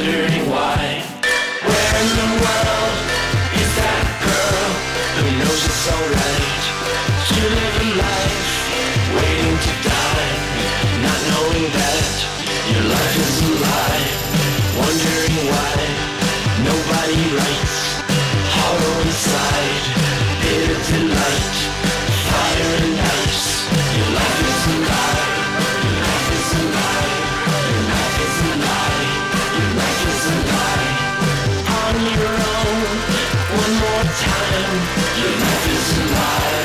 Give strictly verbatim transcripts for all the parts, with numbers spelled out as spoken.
wondering why. Where in the world is that girl who knows it's alright to live a life waiting to die, not knowing that your life is a lie? Wondering why nobody writes, hollow inside, bitter delight, fire and ice. Your life is a lie, your life is a lie, your life is a lie, your life is a lie. On your own, one more time, your life is a lie.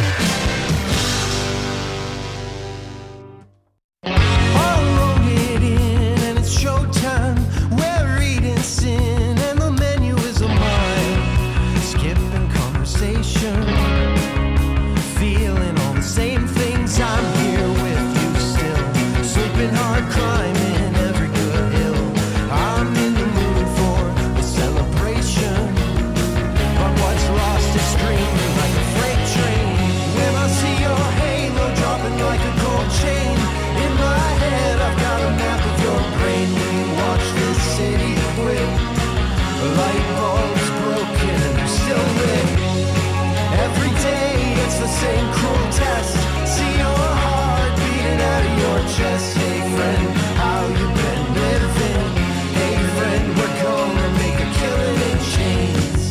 I'll roll it in and it's showtime. We're eating sin and the menu is a mile. Skipping conversation, feeling all the same things. I'm here with you still, sleeping hard, climbing every good hill. I'm in the mood for a celebration, but what's lost is streaming like a freight train. When I see your halo dropping like a gold chain in my head, I've got a map of your brain. We watch this city quit, light bulbs broken and they're still lit. Every day it's the same cruel test. See your heart beating out of your chest. Hey friend, how you been living? Hey friend, we're gonna make a killing in chains.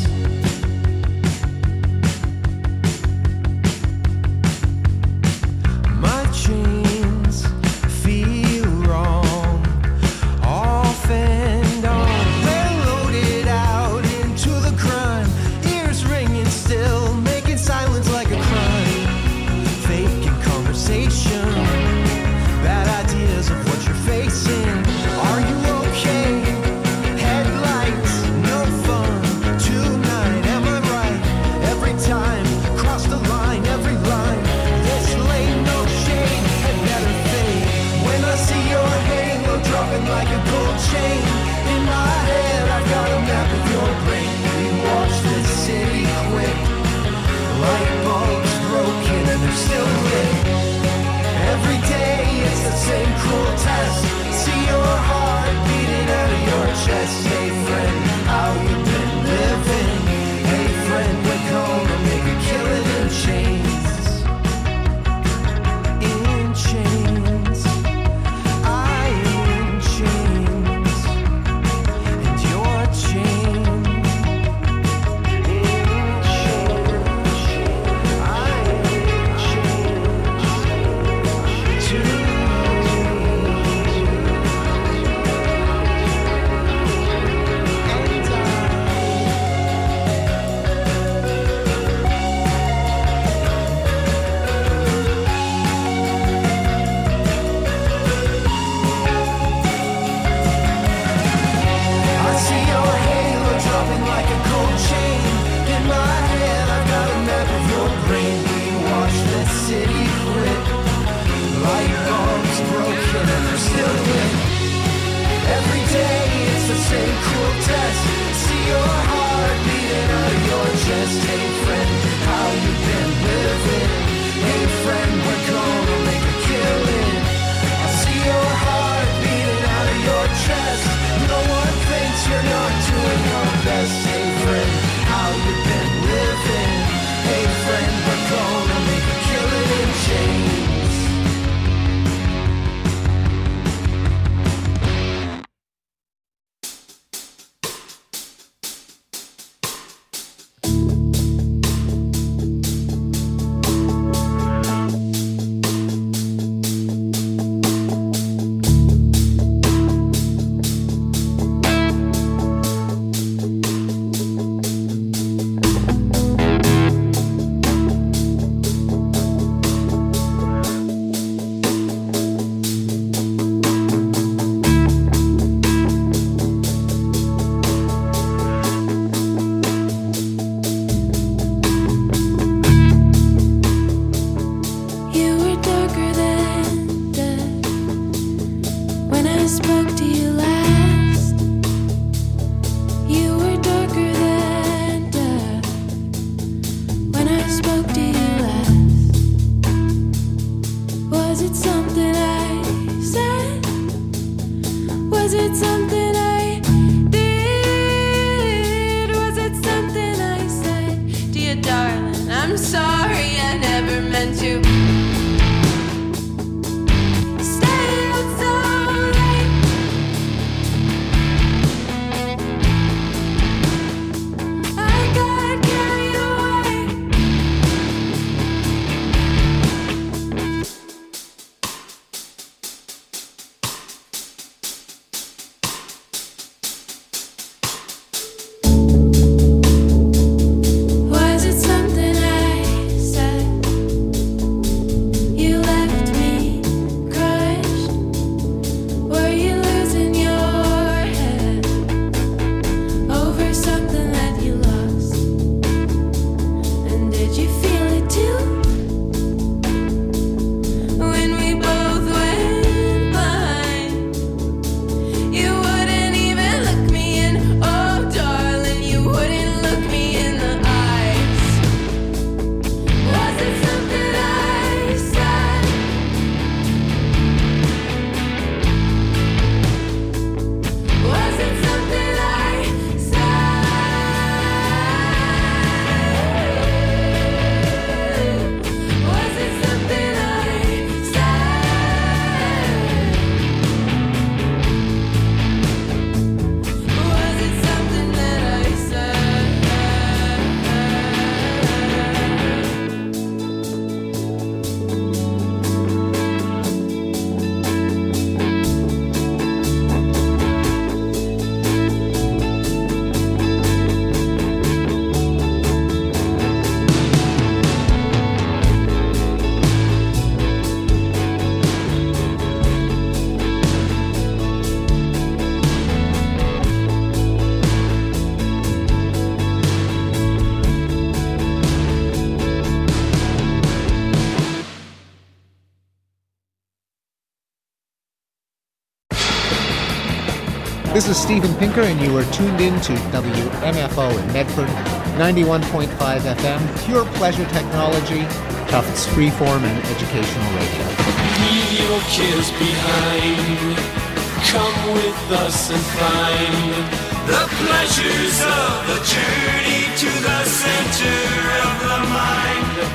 My chains feel wrong, off and on. We're loaded out into the crime, ears ringing still, making silence like a crime. Faking conversation, bad ideas of what you're facing. Are you okay? Headlights, no fun tonight. Am I right? Every time, cross the line, every line. This lane, no shade, had better fade. When I see your halo dropping like a gold chain in my head, I've got a map of your brain. We watch this city quit, light bulbs broken and they're still lit. Every day it's the same cruel test. See your heart beating out of your chest. Hey friend, how you been living? Hey friend, we're gonna make a killing in chains. In chains, I am in chains, and your chain. In chains, I am in chains too. I see your halo dropping like a gold chain in my head. I've got a map of your brain. We watch this city quit, light bulbs broken and they're still lit. Every day it's the same cruel test. See your heart beating out of your chest. Hey friend, how you been living? Hey friend, we're gonna make a killing. I see your heart beating out of your chest. No one thinks you're not doing your best. Hey friend, how you been living? Hey friend, we're gonna make a killing in chains. This is Steven Pinker, and you are tuned in to W M F O in Medford, ninety-one point five F M, pure pleasure technology, Tufts freeform and educational radio. Leave your kids behind. Come with us and find the pleasures of the journey to the center of the mind.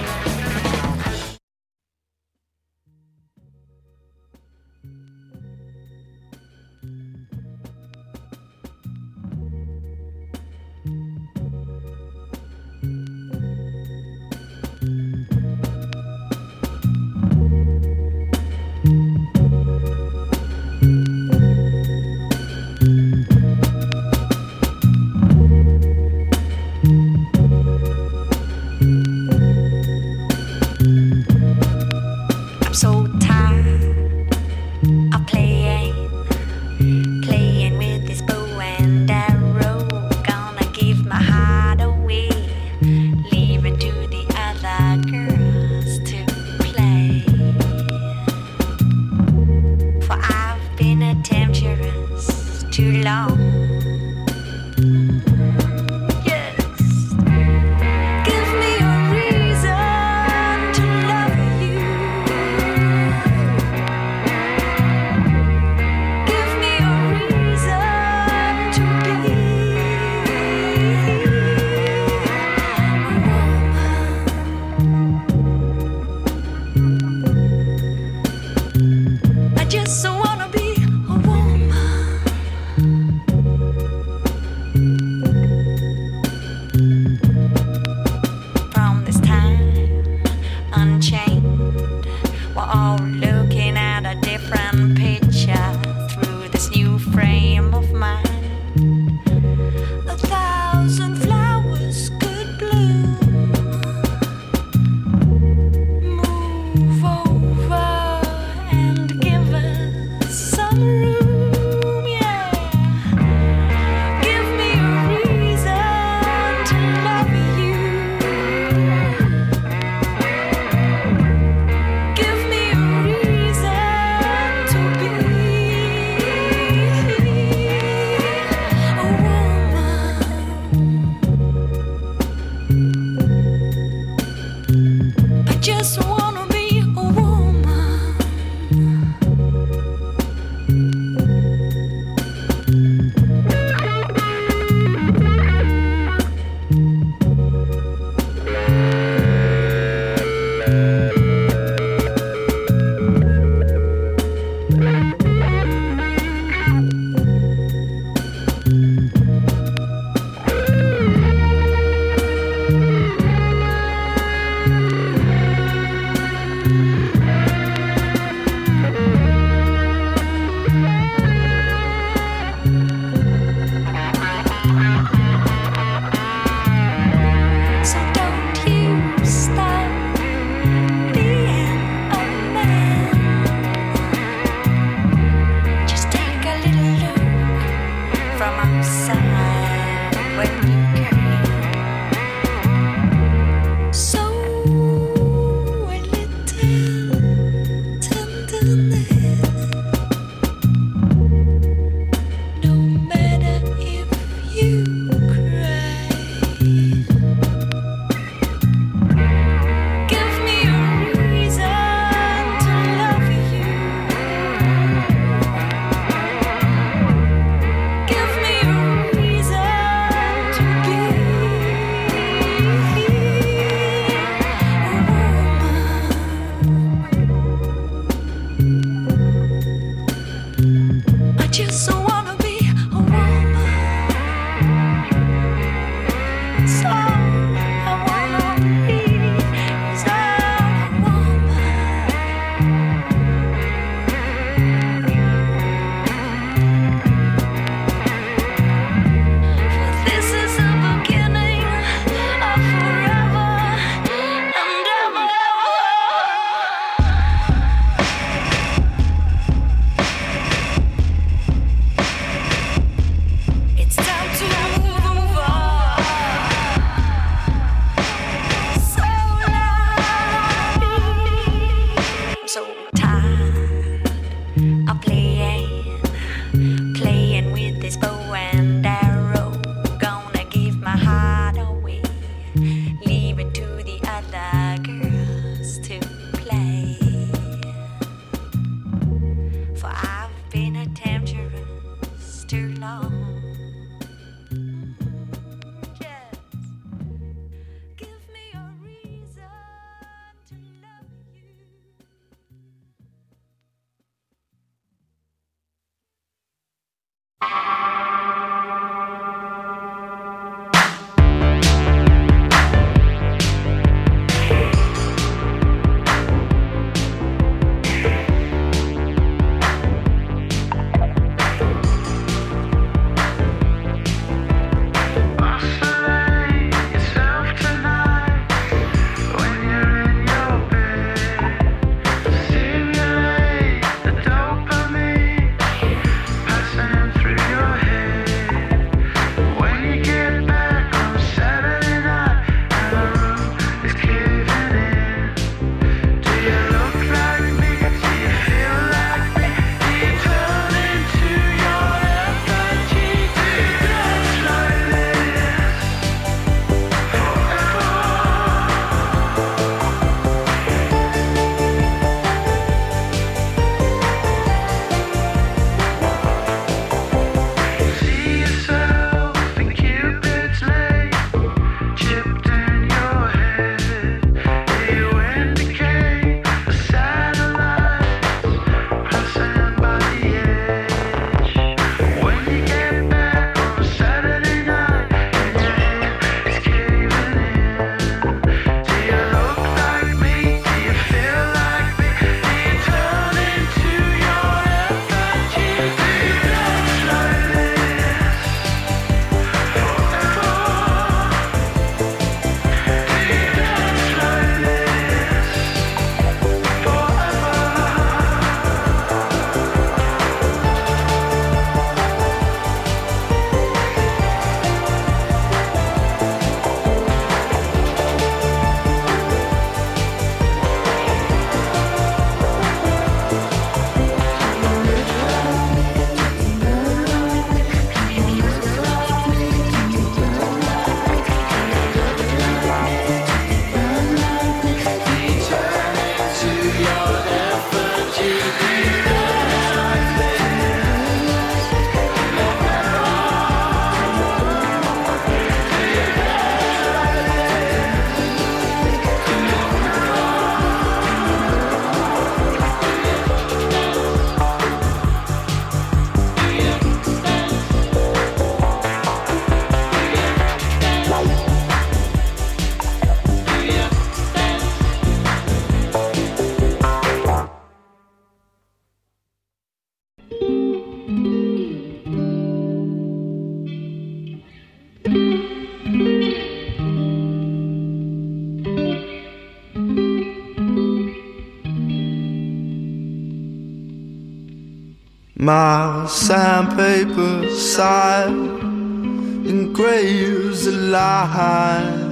My sandpaper side engraves a line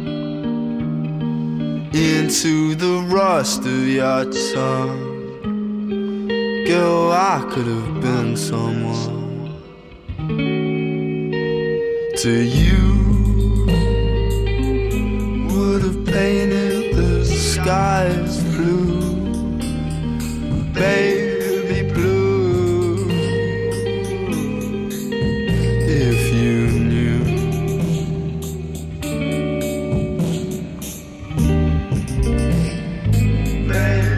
into the rust of your tongue. Girl, I could have been someone to you. Would have painted the skies blue, baby blue, if you knew. Baby,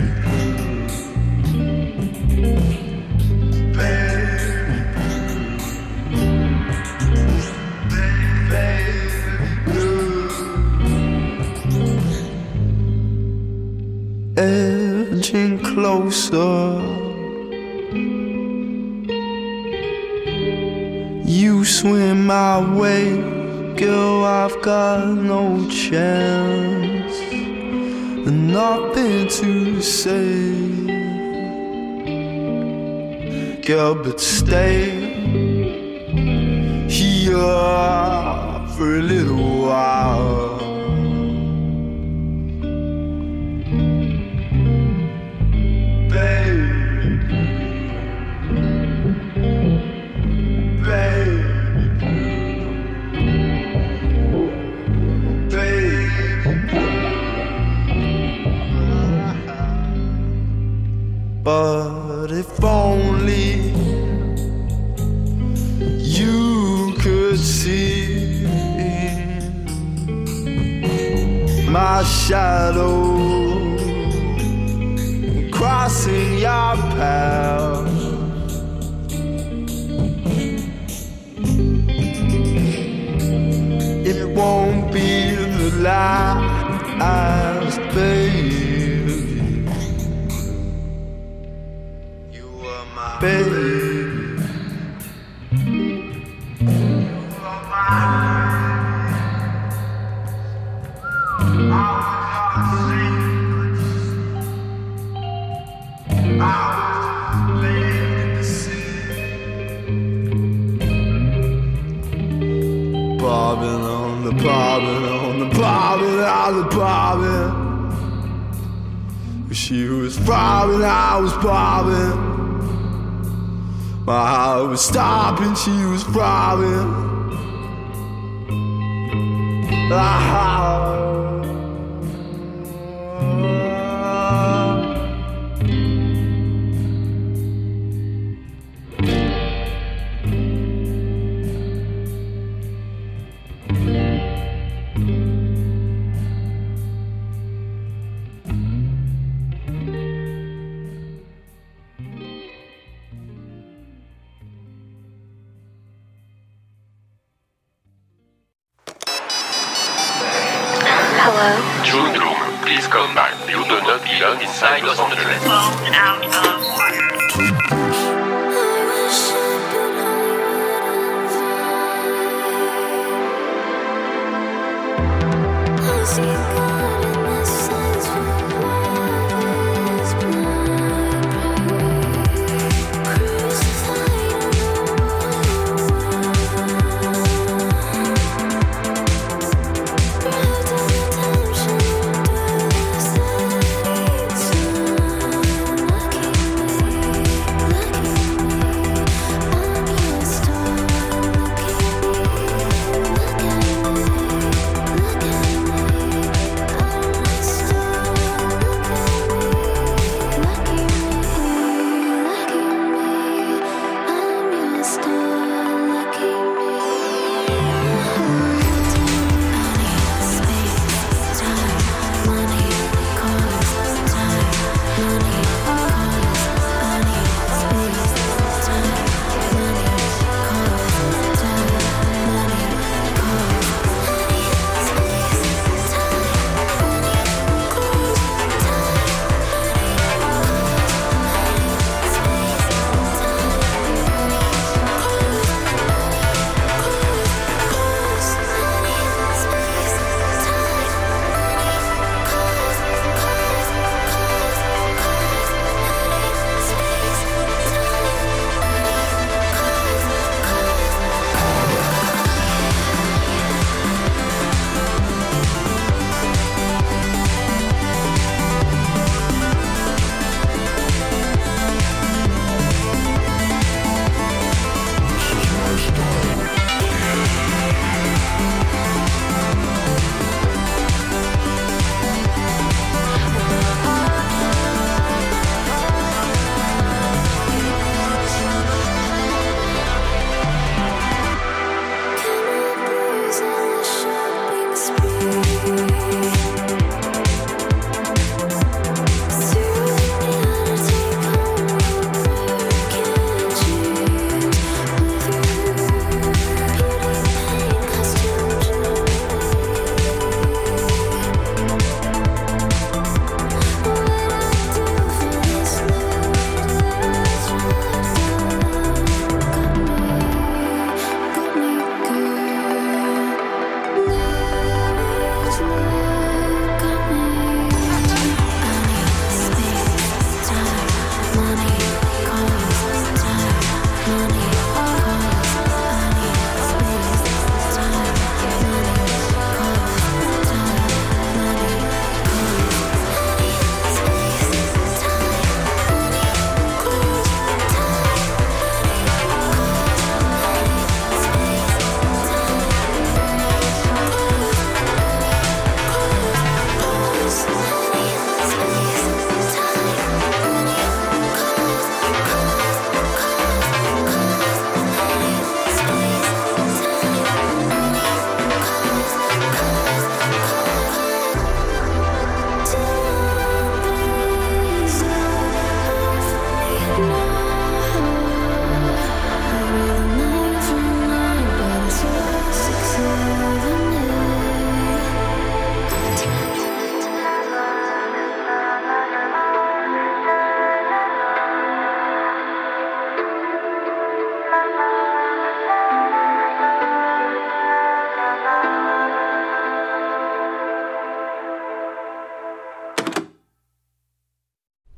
edging closer, you swim my way, girl, I've got no chance and nothing to say, girl, but stay here for a little while. But if only you could see my shadow crossing your path, it won't be the last, baby. Baby, bobbing on the bobbing on the bobbing on the bobbing. She was bobbing, I was bobbing. My heart was stopping, she was throbbing. Ah. June room, please come back. You do not belong inside Los Angeles. Blown out of order.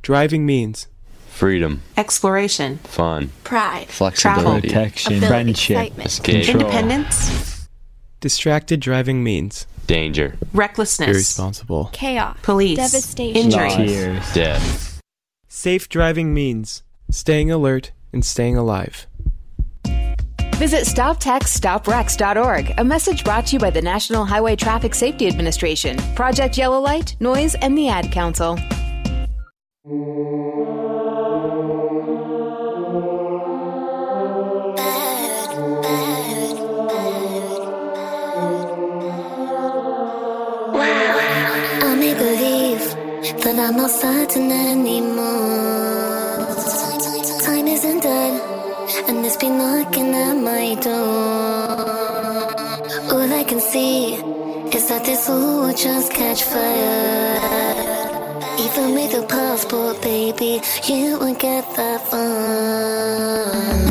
Driving means freedom, exploration, fun, pride, flexibility, protection, ability, friendship, excitement, escape, independence. Distracted driving means danger, recklessness, irresponsible, chaos, police, devastation, injury, tears, death. Safe driving means staying alert and staying alive. Visit stop text stop wrecks dot org. A message brought to you by the National Highway Traffic Safety Administration, Project Yellow Light, Noise, and the Ad Council. I may believe that I'm not certain anymore. Time isn't dead, and it's been knocking at my door. All I can see is that this all will just catch fire. Even with a passport, baby, you won't get that far.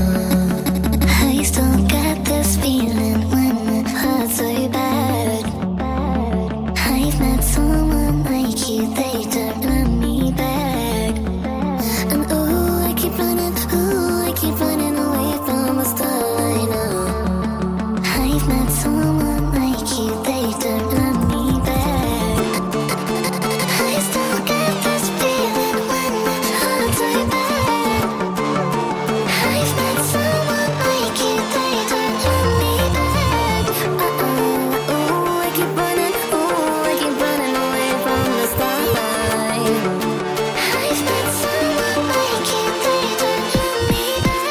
I still get this feeling when it hurts so bad. I've met someone like you, they don't let me back. And oh, I keep running, oh, I keep running away from the start. I know I've met someone like you, they don't let me back. I still get this feeling when it hurts so bad. I've met someone like you, they don't let me back. Uh-oh, oh, I keep running, oh, I keep running away from the starlight. I've met someone like you, they don't let me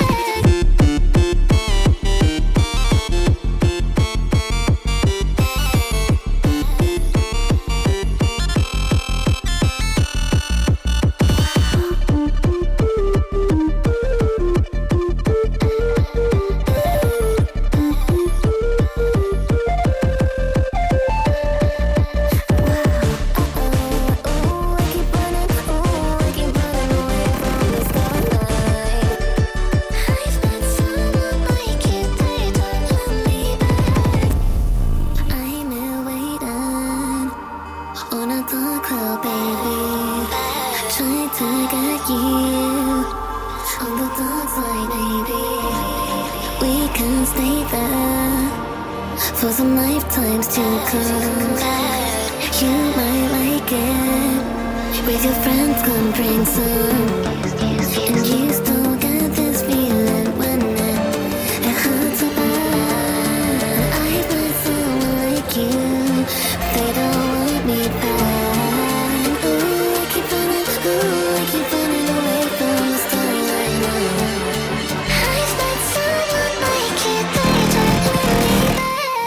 for some lifetimes to come. You might like it. With your friends, come bring some. And you still get this feeling when it, it hurts so bad. I've met someone like you, they don't want me back. Ooh, I keep running, ooh, I keep running away from the starlight now. I've met someone like you, they don't want me back.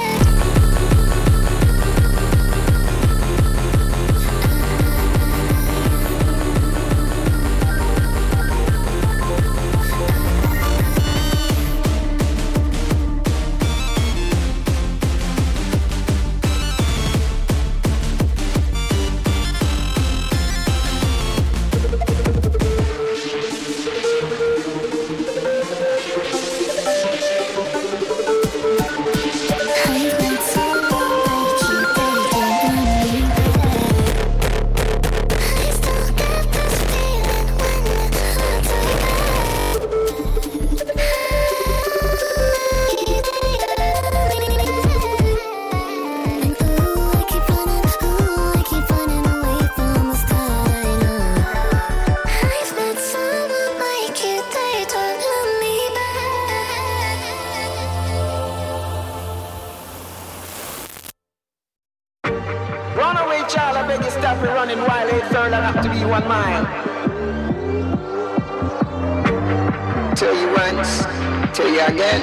Tell you once, tell you again.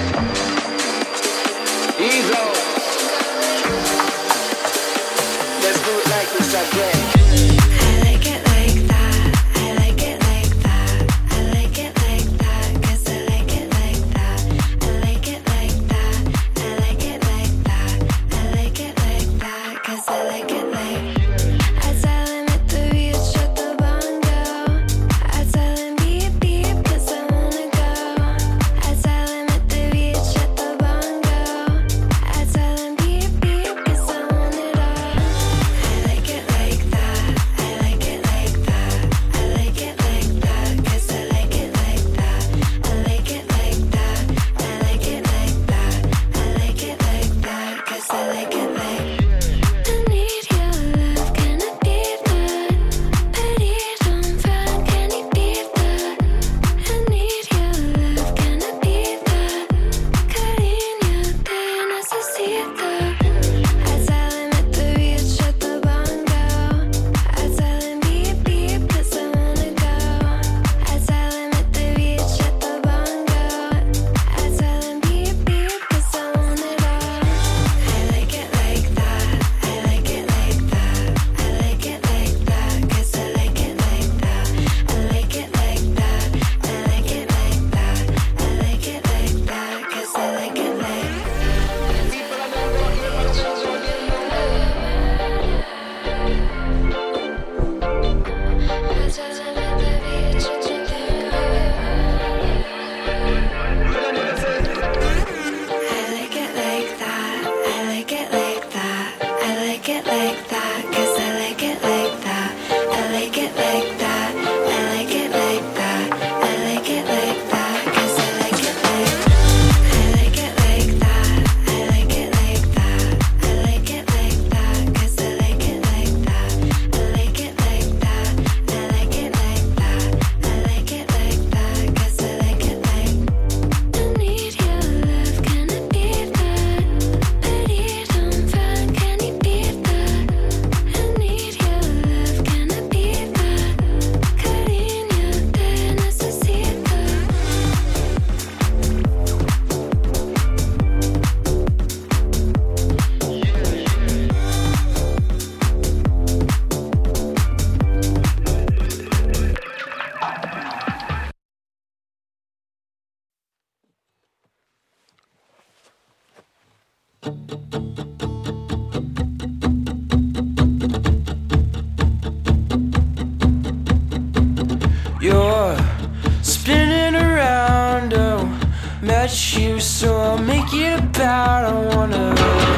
Ease off. Let's do it like this again. I like it like that. I like it like that. I like it like that. 'Cause I like it like that. I like it like that. I like it like that. I like it like that. 'Cause I like it like. I tell him at the beach, shut the bongo. I tell him beep beep 'cause I wanna go. I tell him at the beach, shut the bongo. I tell him beep beep 'cause I want it all. I like it like You're spinning around, oh, met you, so I'll make it about. I wanna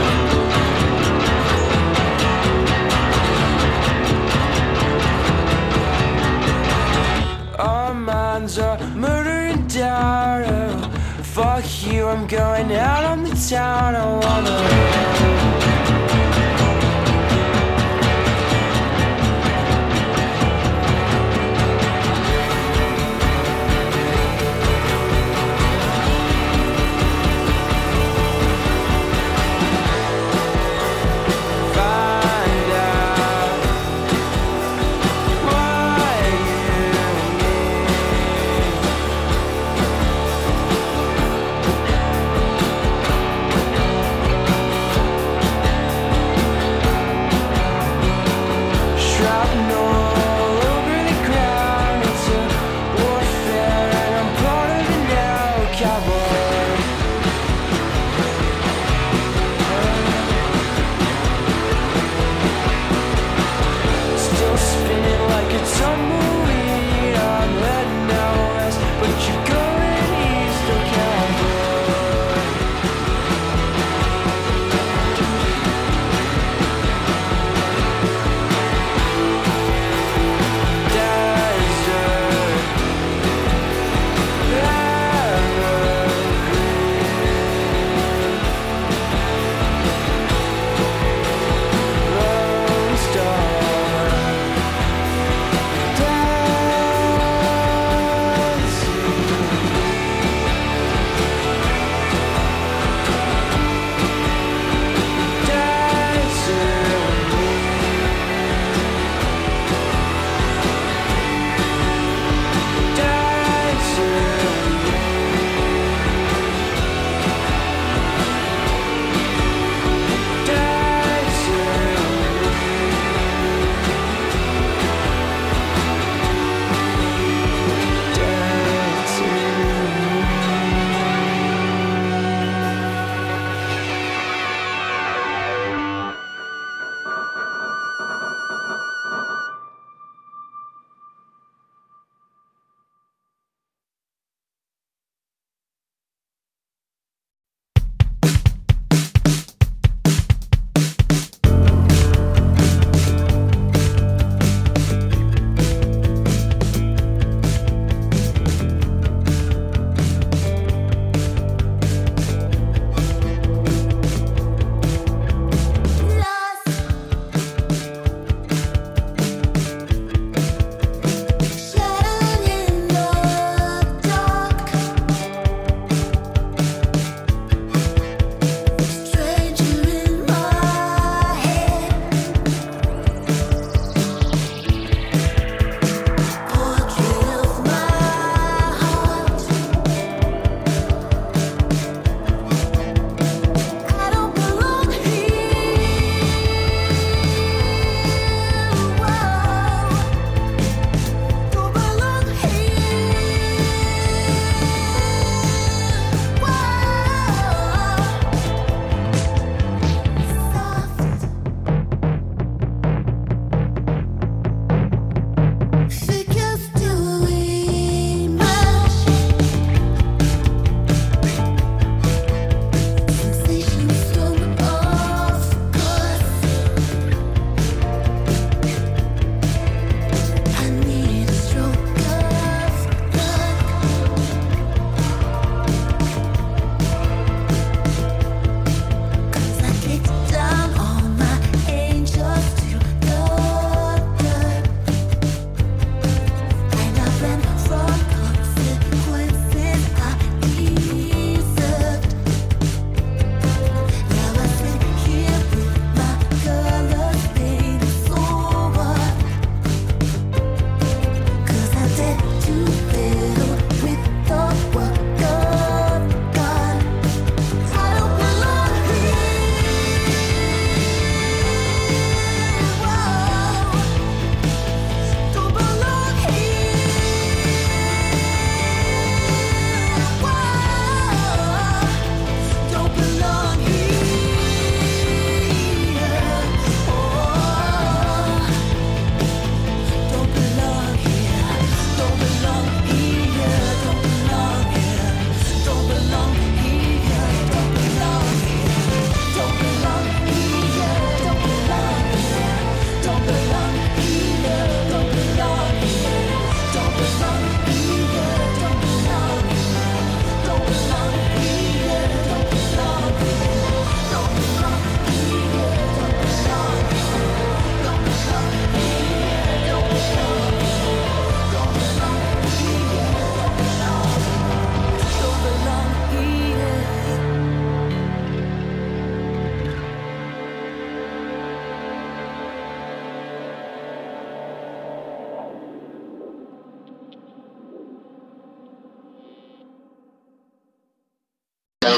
our minds are murder and doubt, oh, fuck you, I'm going out on the town. I wanna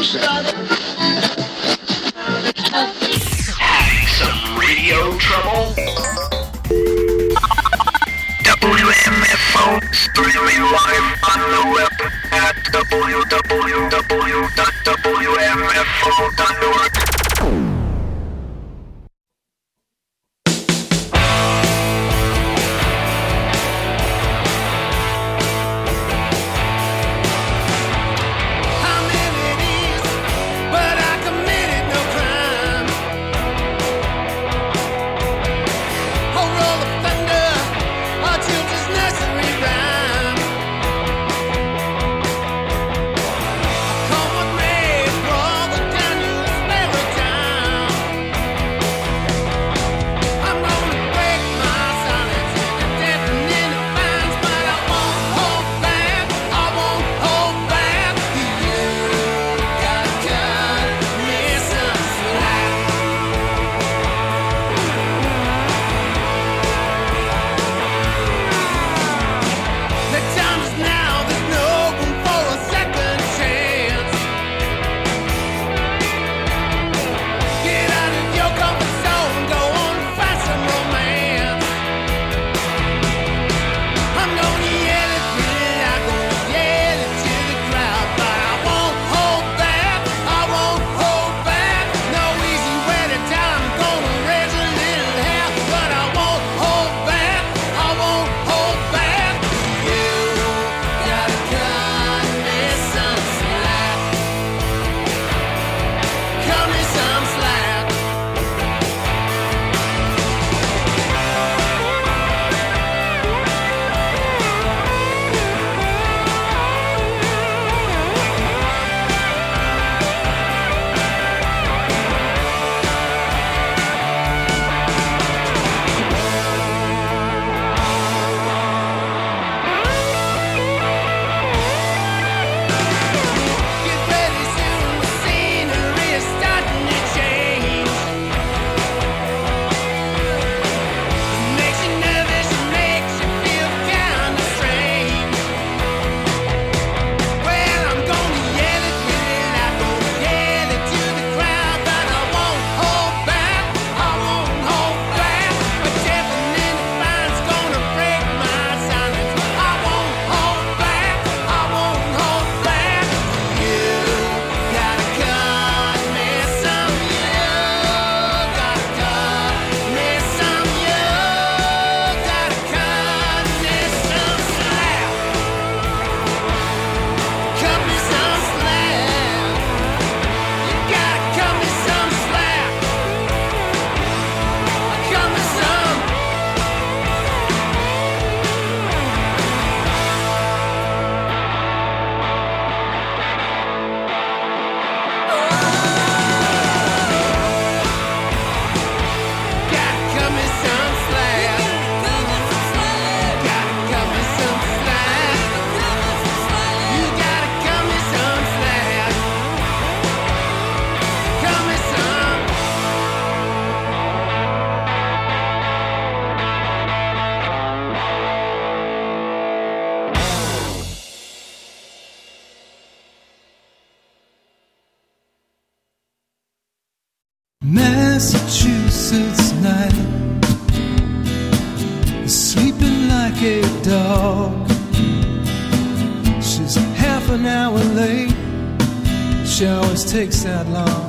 Having some radio trouble? W M F O streaming live on the web at w w w dot w m f o dot org. Massachusetts night, sleeping like a dog. She's half an hour late, she always takes that long.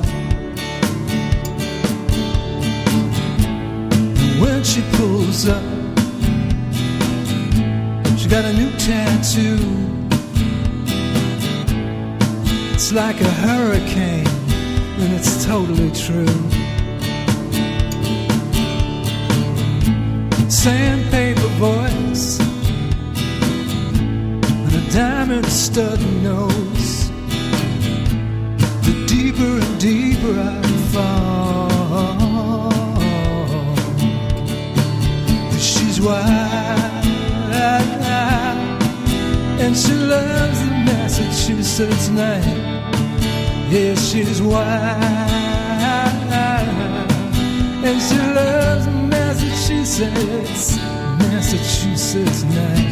When she pulls up, she got a new tattoo. It's like a hurricane, and it's totally true. Sandpaper voice and a diamond stud nose. The deeper and deeper I fall, she's wild, and she loves the Massachusetts night. Yeah, she's wild, and she loves the Massachusetts, Massachusetts night.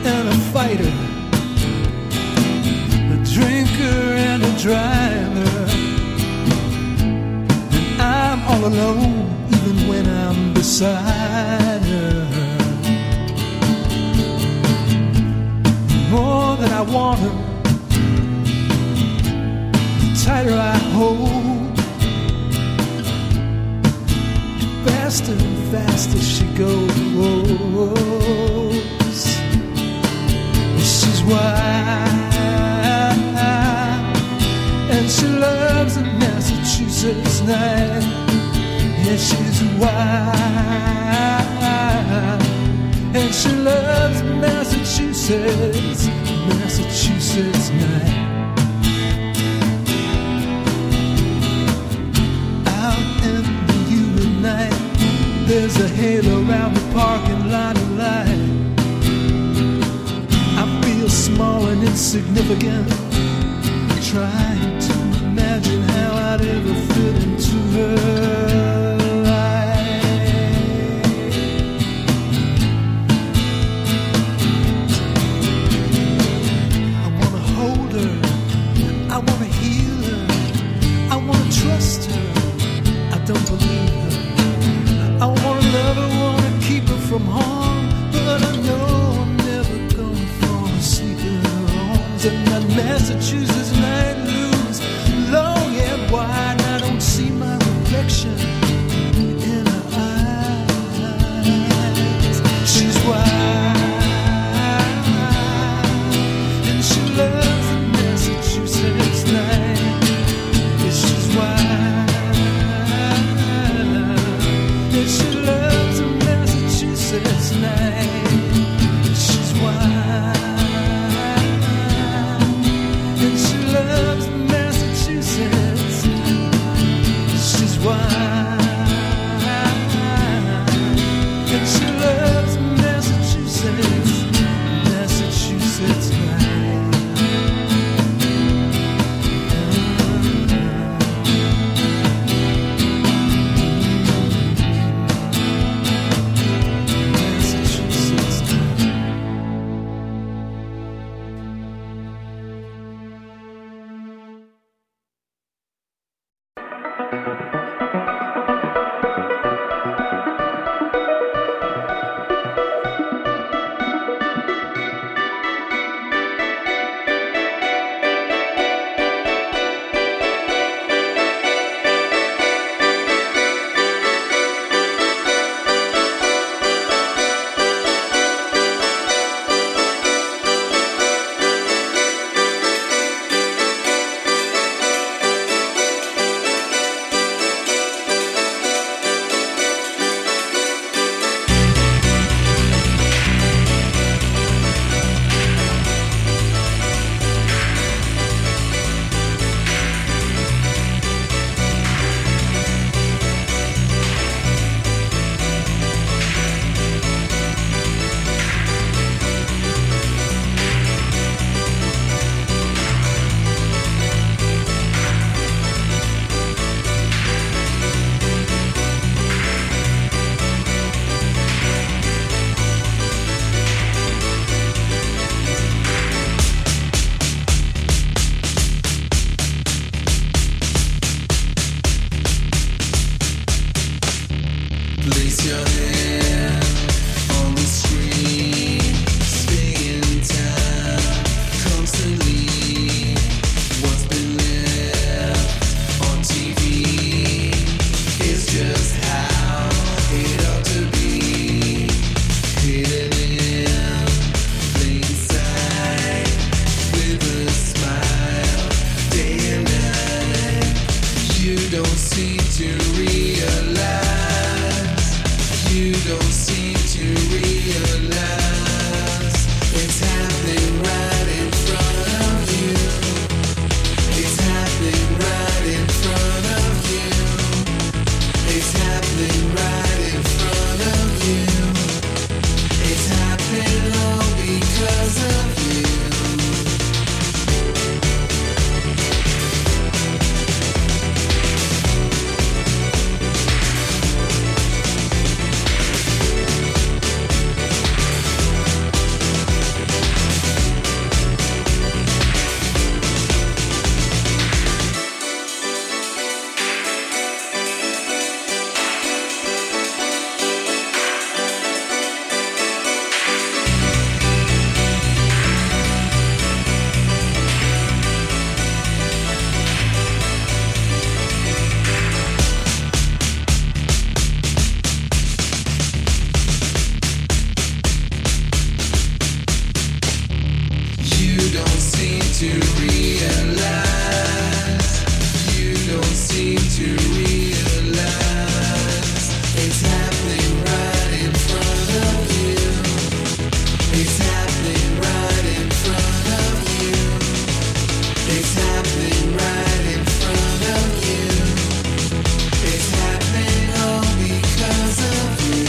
and a fighter, a drinker and a driver. And I'm all alone even when I'm beside her. The more that I want her, the tighter I hold. Faster and faster she goes. She's wild, and she loves a Massachusetts night. Yeah, she's wild, and she loves Massachusetts, Massachusetts night. Out in the humid night, there's a halo around the parking lot of light. I feel small and insignificant, trying to imagine how I'd ever fit into her life. I wanna hold her, I wanna heal her, I wanna trust her, I don't believe her. I wanna love her, wanna keep her from harm, but I know I'm never gonna fall asleep in her arms. And that Massachusetts night looms long and wide, I don't see my reflection in her eyes. She's wild, and she loves the Massachusetts night. Yeah, she's wild, and she loves the Massachusetts night. She's wild, and she loves Massachusetts. She's wild, and she loves Massachusetts, Massachusetts night. Massachusetts night. It's happening right in front of you. It's happening right in front of you. It's happening all because of you.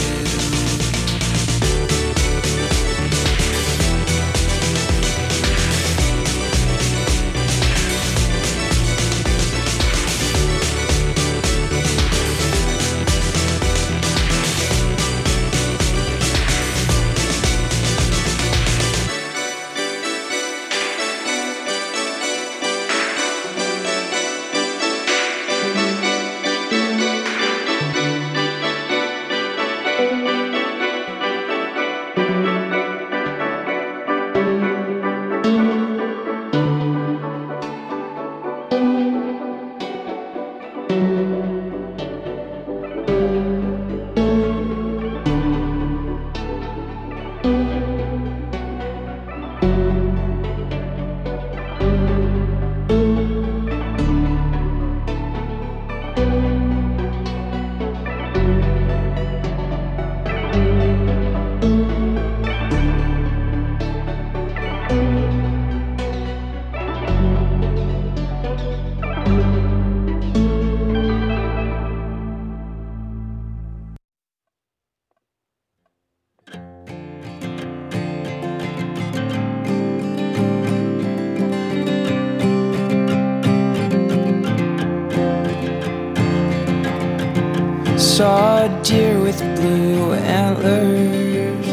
Saw a deer with blue antlers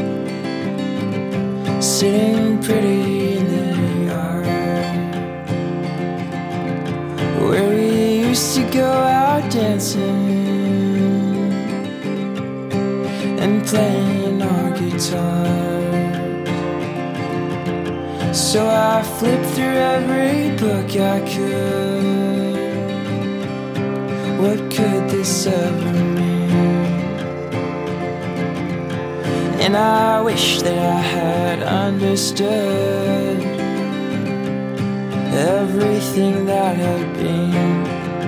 sitting pretty in the yard where we used to go out dancing and playing our guitars. So I flipped through every book I could. What could this ever mean? And I wish that I had understood everything that had been.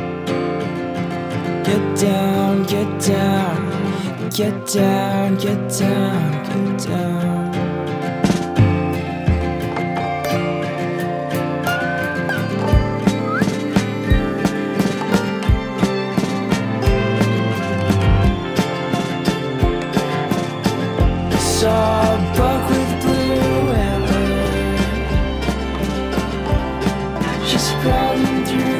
Get down, get down, get down, get down, get down. Saw a buck with blue antlers just crawling through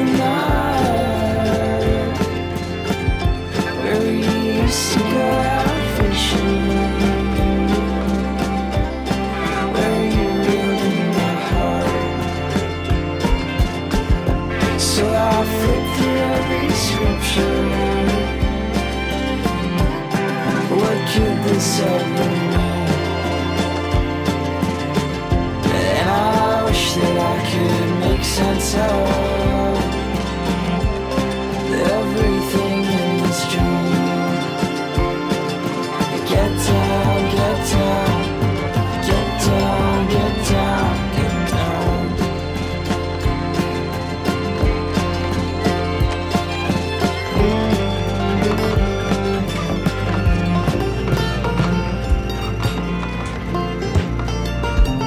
mud where we used to go out fishing, where you reeled in my heart. So I flipped through every scripture. What could this ever mean? And I wish that I could make sense of